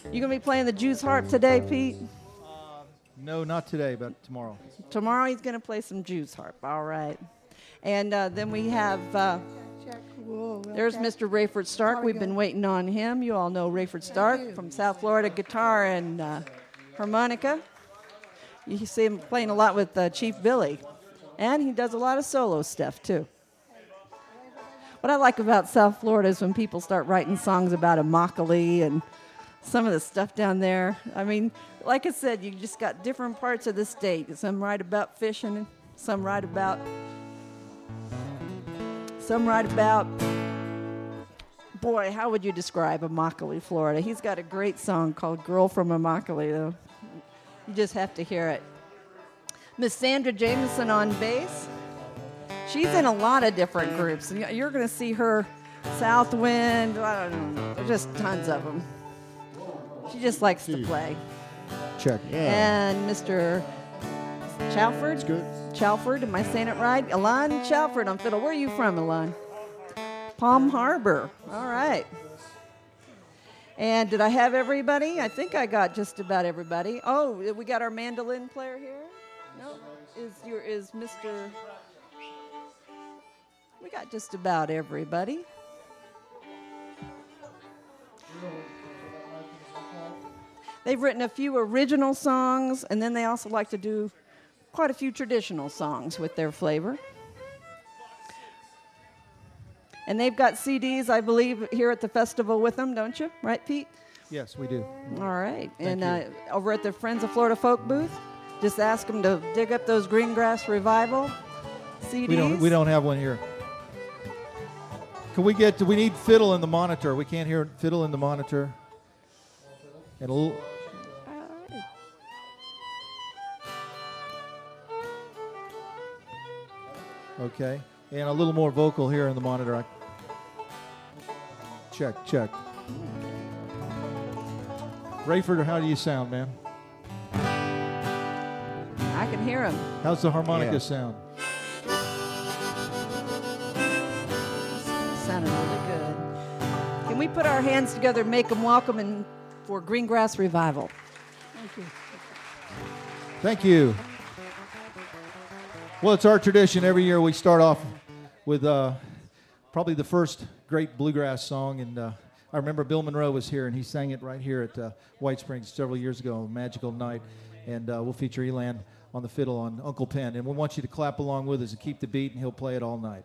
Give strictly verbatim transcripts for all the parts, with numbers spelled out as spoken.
You going to be playing the Jew's harp today, Pete? Uh, no, not today, but tomorrow. Tomorrow he's going to play some Jew's harp. All right. And uh, then we have, uh, there's Mister Rayford Stark. We've been waiting on him. You all know Rayford Stark from South Florida, guitar and uh, harmonica. You see him playing a lot with uh, Chief Billy. And he does a lot of solo stuff, too. What I like about South Florida is when people start writing songs about Immokalee and some of the stuff down there. I mean, like I said, you just got different parts of the state. Some write about fishing, some write about, some write about, boy, how would you describe Immokalee, Florida? He's got a great song called Girl from Immokalee, though. You just have to hear it. Miss Sandra Jameson on bass. She's in a lot of different groups. You're going to see her, Southwind, I don't know, there's just tons of them. She just likes to play. Check. Yeah. And Mister Chalford. That's good. Chalford, am I saying it right? Elan Chalford on fiddle. Where are you from, Elan? Palm Harbor. All right. And did I have everybody? I think I got just about everybody. Oh, we got our mandolin player here? No. Is your is Mister We got just about everybody. They've written a few original songs, and then they also like to do quite a few traditional songs with their flavor. And they've got C Ds, I believe, here at the festival with them, don't you? Right, Pete? Yes, we do. All right. Thank and uh, over at the Friends of Florida Folk booth, just ask them to dig up those Greengrass Revival C Ds. We don't. We don't have one here. Can we get? We need fiddle in the monitor. We can't hear fiddle in the monitor. And a little. Okay, and a little more vocal here in the monitor. I... Check, check. Rayford, how do you sound, man? I can hear him. How's the harmonica Yeah. sound? Sounded really good. Can we put our hands together and make them welcome and for Greengrass Revival? Thank you. Thank you. Well, it's our tradition. Every year we start off with uh, probably the first great bluegrass song. And uh, I remember Bill Monroe was here, and he sang it right here at uh, White Springs several years ago, Magical Night. And uh, we'll feature Elan on the fiddle on Uncle Pen. And we want you to clap along with us and keep the beat, and he'll play it all night.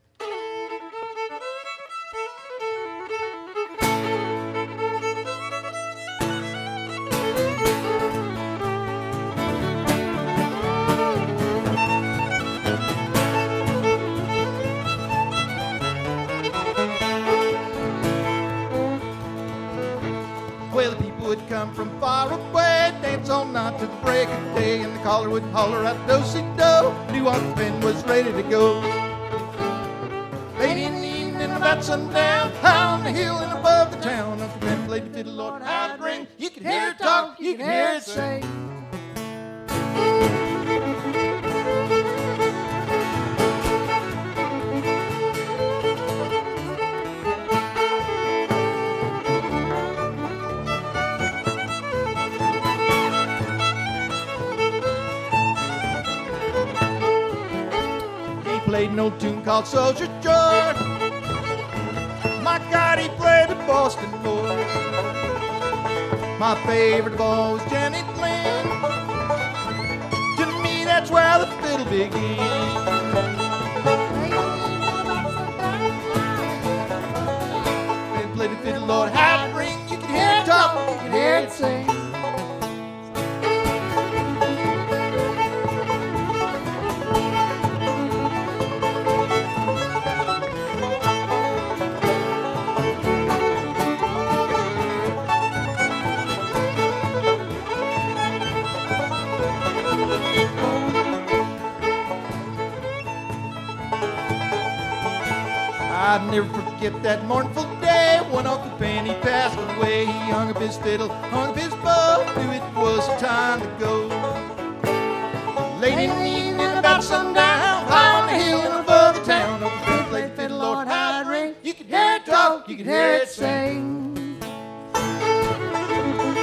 Well, the people would come from far away, dance all night to the break of day, and the caller would holler out do-si-do, new Uncle Pen was ready to go. Late in the evening about sundown, high on the hill and above the town, Uncle Pen played the fiddle, Lord, how it ring. You could hear it talk, you could hear it sing. Played an old tune called Soldier George. My God, he played the Boston Boy. My favorite of all was Jenny Lind. To me, that's where the fiddle begins. They played the fiddle, Lord, how it ring. You can hear it talk, you can hear it sing. I'd never forget that mournful day when Uncle Pen, he passed away. He hung up his fiddle, hung up his bow, knew it was time to go. Late in the evening about sundown, high on the hill and above the town, Uncle Pen played the fiddle, Lord, how it ring. You could hear it talk, you could hear it sing.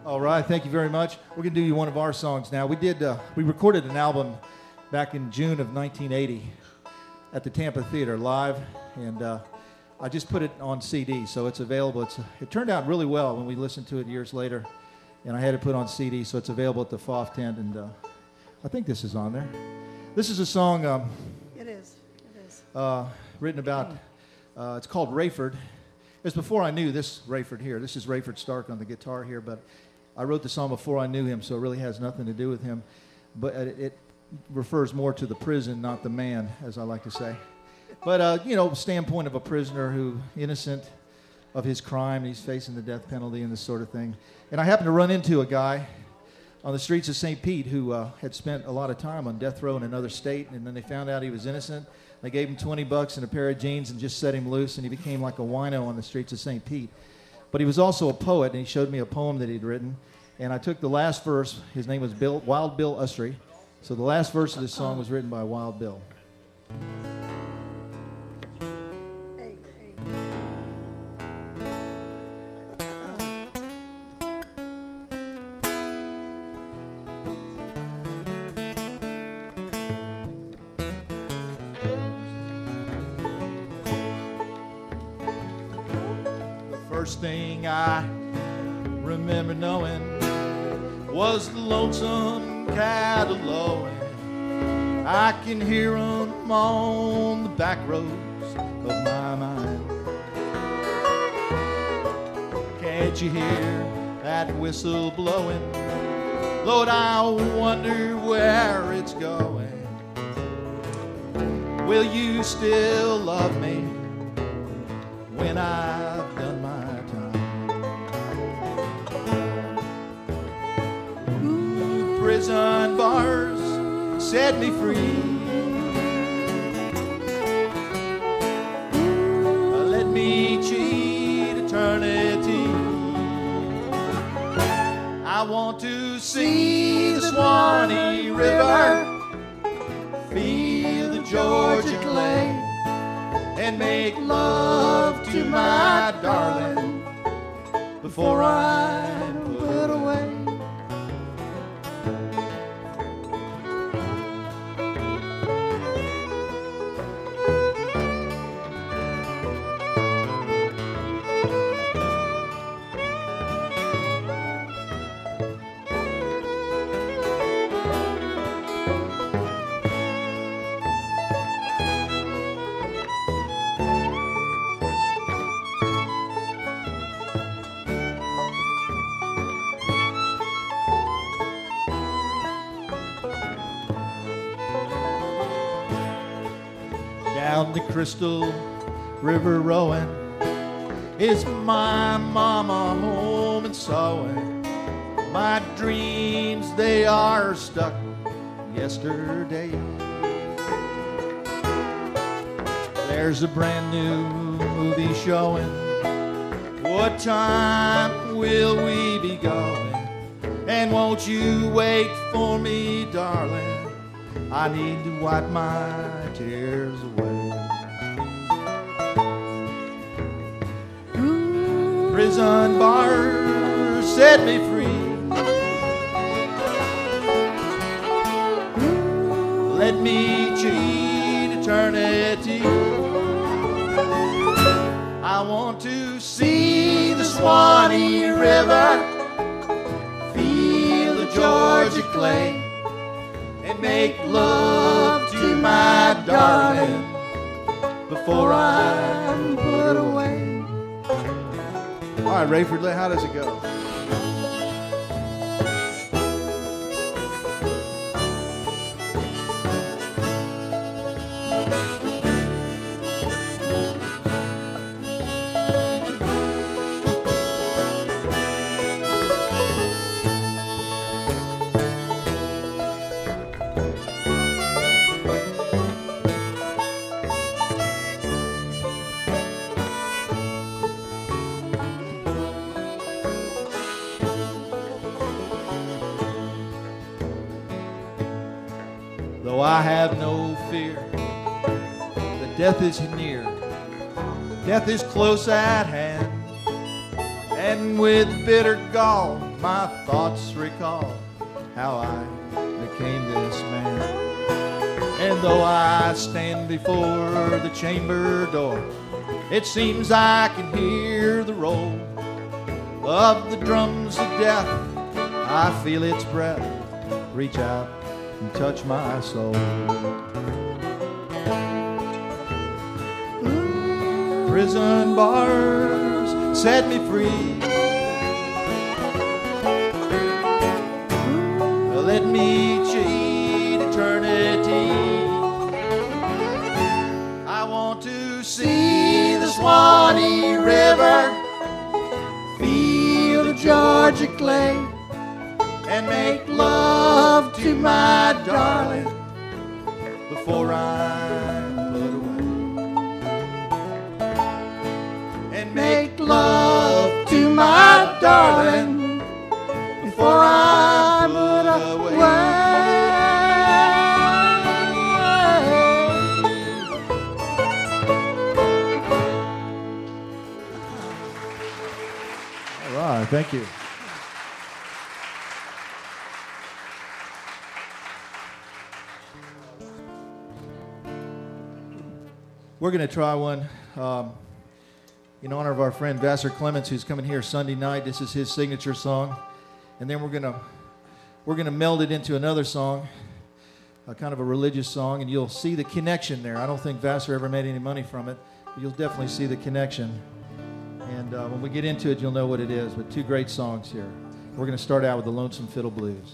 All right, thank you very much. We're going to do you one of our songs now. We did. Uh, we recorded an album back in June of nineteen eighty at the Tampa Theater live, and uh, I just put it on C D, so it's available. It's, it turned out really well when we listened to it years later, and I had it put on C D, so it's available at the F O F tent, and uh, I think this is on there. This is a song. Um, it is. It is. Uh, written about. Uh, it's called Rayford. It's before I knew this Rayford here. This is Rayford Stark on the guitar here, but I wrote the song before I knew him, so it really has nothing to do with him. But it, it refers more to the prison, not the man, as I like to say. But, uh, you know, standpoint of a prisoner who innocent of his crime, he's facing the death penalty and this sort of thing. And I happened to run into a guy on the streets of Saint Pete who uh, had spent a lot of time on death row in another state, and then they found out he was innocent. They gave him twenty bucks and a pair of jeans and just set him loose, and he became like a wino on the streets of Saint Pete. But he was also a poet, and he showed me a poem that he'd written. And I took the last verse. His name was Bill, Wild Bill Usry. So the last verse of this song was written by Wild Bill. Hey, hey. First thing I remember knowing was the lonesome cattle lowing. I can hear 'em on the back roads of my mind. Can't you hear that whistle blowing? Lord, I wonder where it's going. Will you still love me when I've done my prison bars set me free? Let me cheat eternity. I want to see the Swanee River, feel the Georgia clay, and make love to my darling before I'm put away. Down the Crystal River rowing is my mama home and sewing. My dreams, they are stuck yesterday. There's a brand new movie showing. What time will we be going? And won't you wait for me, darling? I need to wipe my tears away. Prison bars set me free. Let me cheat eternity. I want to see the Swanee River, feel the Georgia clay, and make love to my darling before I'm put away. All right, Rayford, how does it go? Though I have no fear, that death is near, death is close at hand, and with bitter gall my thoughts recall how I became this man. And though I stand before the chamber door, it seems I can hear the roll of the drums of death. I feel its breath reach out and touch my soul. Prison bars set me free. Let me cheat eternity. I want to see the Swanee River, feel the Georgia clay, and make love to my darling before I'm put away. And make love to my darling before I'm put away. All right, thank you. We're going to try one um, in honor of our friend Vassar Clements, who's coming here Sunday night. This is his signature song, and then we're going to we're going to meld it into another song, a kind of a religious song, and you'll see the connection there. I don't think Vassar ever made any money from it, but you'll definitely see the connection. And uh, when we get into it, you'll know what it is. But two great songs here. We're going to start out with the Lonesome Fiddle Blues.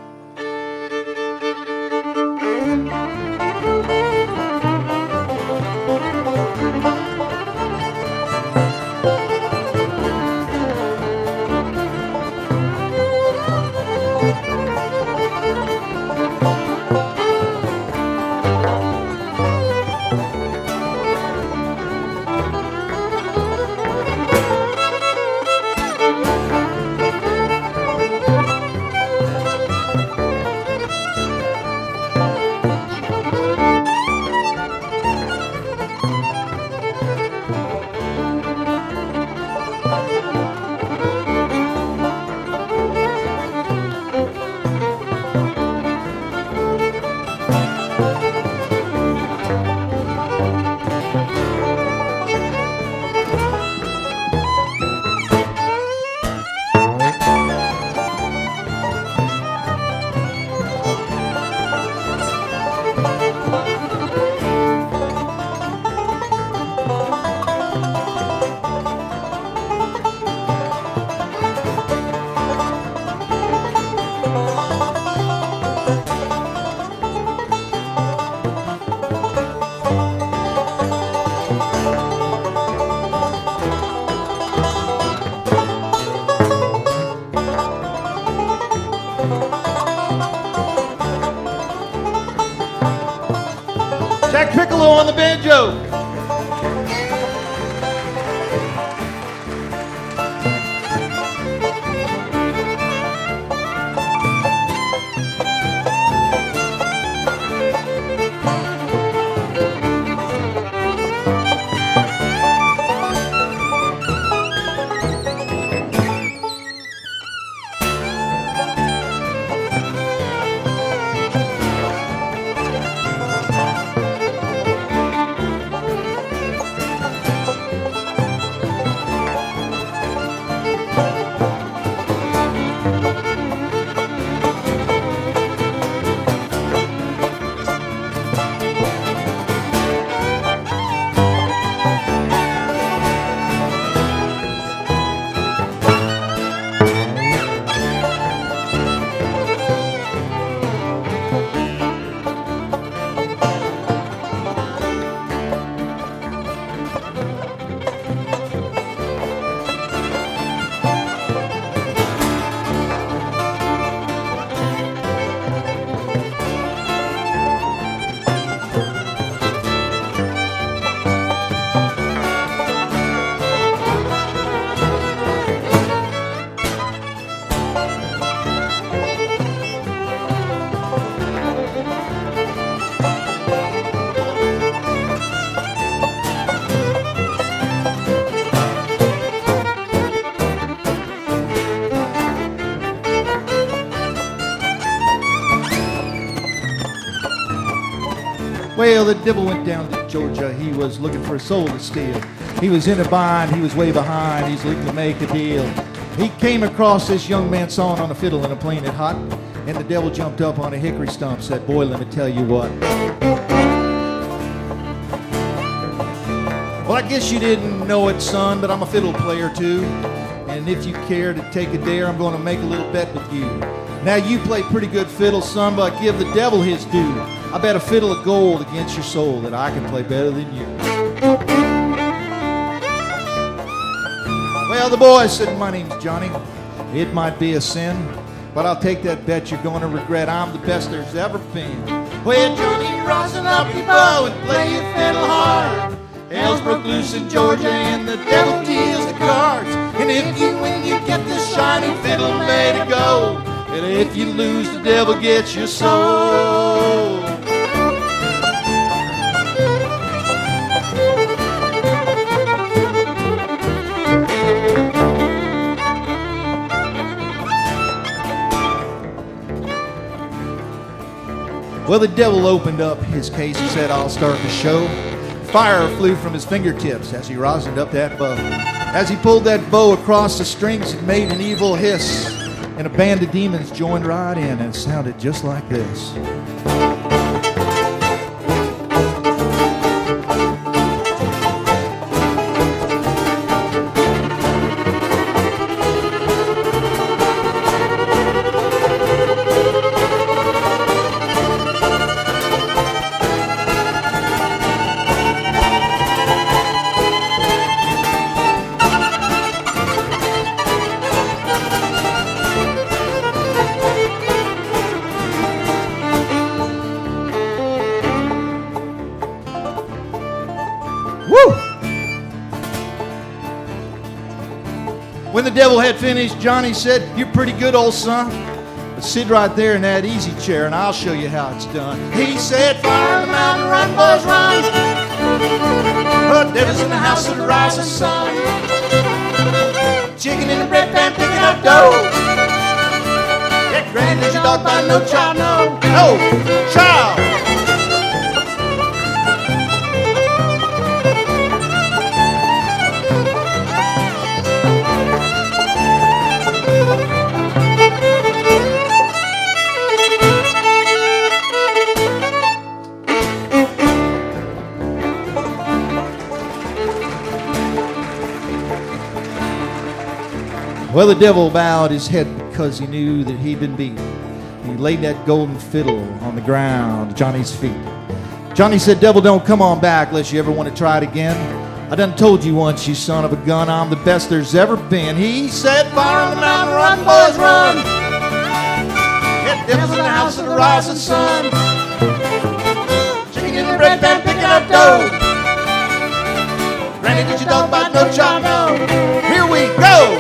Jack Piccolo on the banjo. Well, the devil went down to Georgia. He was looking for a soul to steal. He was in a bind. He was way behind. He's looking to make a deal. He came across this young man sawing on a fiddle and a playing it hot. And the devil jumped up on a hickory stump, said, boy, let me tell you what. Well, I guess you didn't know it, son, but I'm a fiddle player too. And if you care to take a dare, I'm going to make a little bet with you. Now, you play pretty good fiddle, son, but give the devil his due. I bet a fiddle of gold against your soul that I can play better than you. Well, the boy said, my name's Johnny. It might be a sin, but I'll take that bet you're going to regret. I'm the best there's ever been. Well, Johnny, rising up your bow and play your fiddle hard. Hell's broke loose in Georgia and the devil deals the cards. And if you win, you get this shiny fiddle made of gold. And if you lose, the devil gets your soul. Well, the devil opened up his case and said, I'll start the show. Fire flew from his fingertips as he rosined up that bow. As he pulled that bow across the strings, it made an evil hiss. And a band of demons joined right in, and it sounded just like this. When the devil had finished, Johnny said, you're pretty good, old son. But sit right there in that easy chair and I'll show you how it's done. He said, fire in the mountain, run, boys, run. The devil's in the house of the rising sun. Chicken in the bread pan, picking up dough. That grand is your dog by no child, no, no child. Well, the devil bowed his head because he knew that he'd been beaten. He laid that golden fiddle on the ground at Johnny's feet. Johnny said, devil, don't come on back unless you ever want to try it again. I done told you once, you son of a gun, I'm the best there's ever been. He said, fire on the mountain, run, boys, run. That devil's in the house of the rising sun. Chicken in the bread pan, picking up dough. Granny, did your dog bite no child? No. Here we go.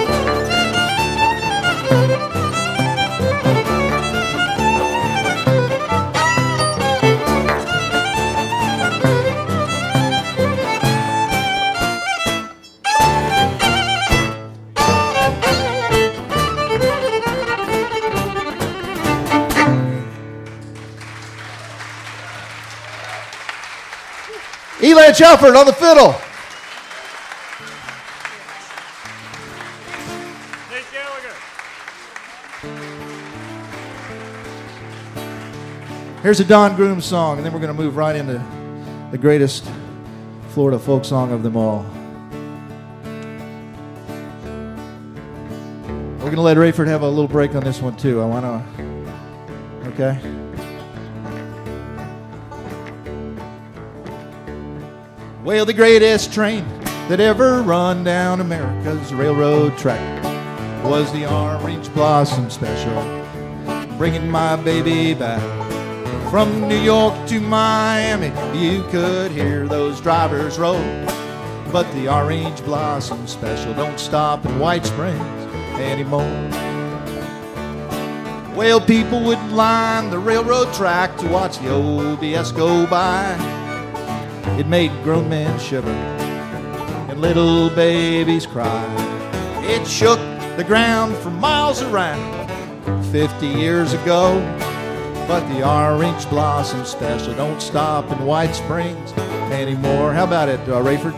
Eli Chalford on the fiddle. Nate Gallagher. Here's a Don Groom song, and then we're going to move right into the greatest Florida folk song of them all. We're going to let Rayford have a little break on this one, too. I want to... Okay? Well, the greatest train that ever run down America's railroad track was the Orange Blossom Special, bringing my baby back. From New York to Miami, you could hear those drivers roll, but the Orange Blossom Special don't stop in White Springs anymore. Well, people would line the railroad track to watch the O B S go by. It made grown men shiver and little babies cry. It shook the ground for miles around fifty years ago. But the orange blossom special don't stop in White Springs anymore. How about it, uh, Rayford?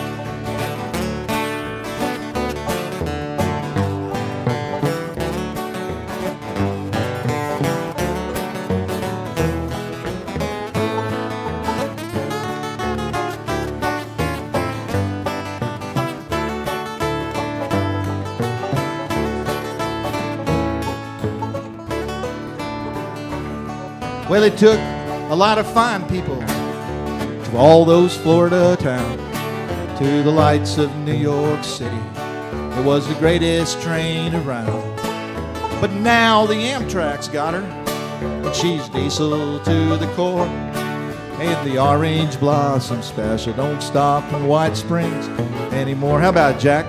Well, it took a lot of fine people to all those Florida towns, to the lights of New York City. It was the greatest train around. But now the Amtrak's got her, and she's diesel to the core. And the orange blossom special don't stop in White Springs anymore. How about it, Jack?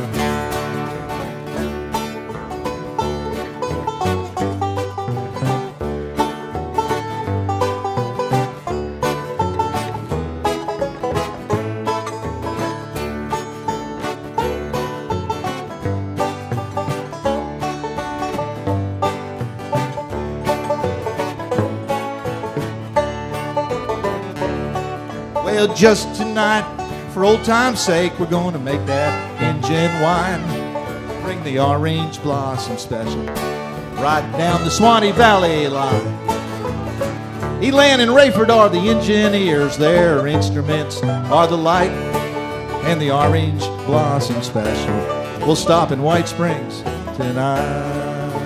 Well, just tonight, for old time's sake, we're going to make that engine whine. Bring the orange blossom special right down the Swanee Valley line. Elan and Rayford are the engineers. Their instruments are the light. And the orange blossom special will stop in White Springs tonight.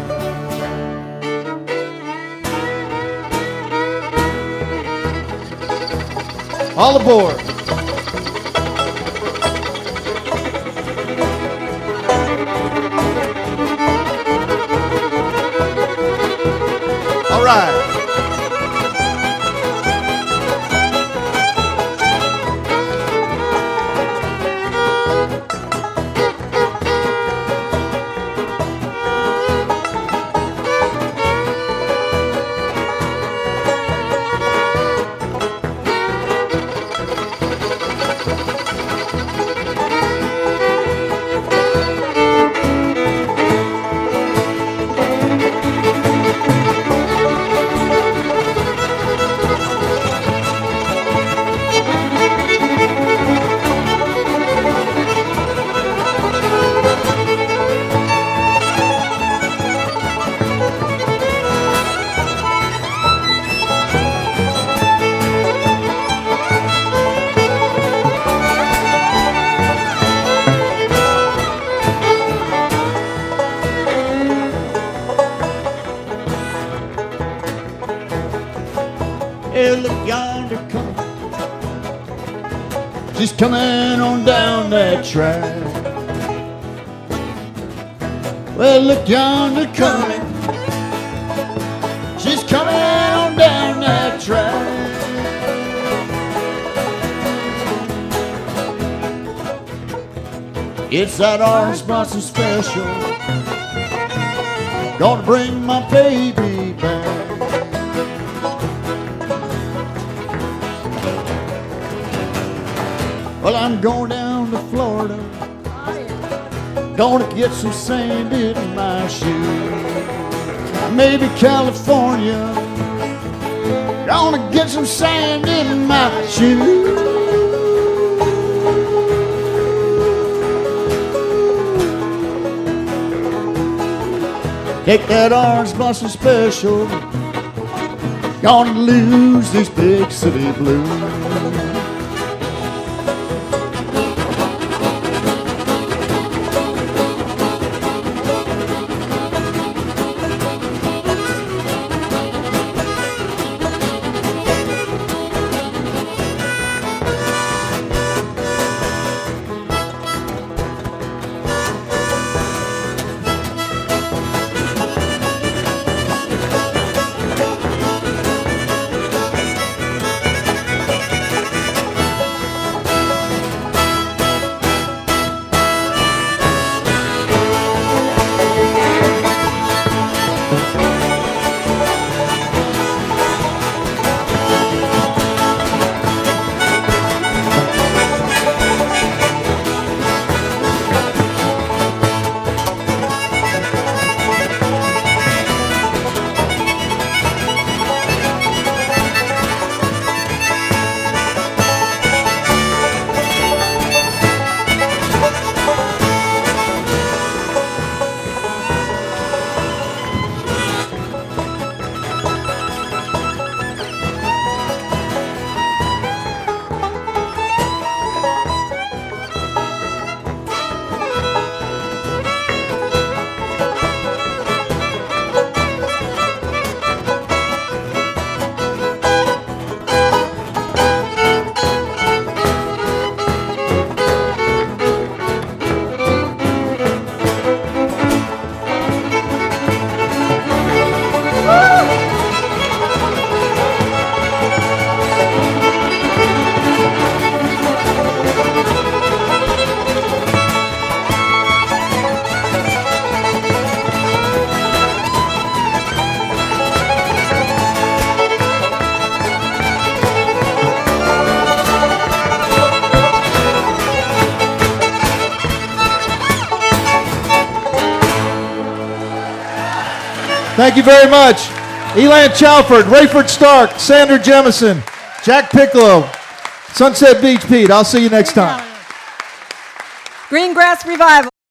All aboard. All right. Hey, look yonder come. She's coming on down that track. Well, look yonder coming. She's coming on down that track. It's that orange blossom special, gonna bring my baby back. Well, I'm going down to Florida, gonna get some sand in my shoe. Maybe California, gonna get some sand in my shoe. Take that orange blossom special, gonna lose these big city blues. Thank you very much. Elan Chalford, Rayford Stark, Sandra Jemison, Jack Piccolo, Sunset Beach Pete. I'll see you next time. Green Grass Revival.